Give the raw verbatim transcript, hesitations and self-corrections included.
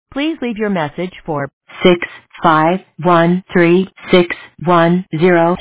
Please leave your message for six five one three six one zero.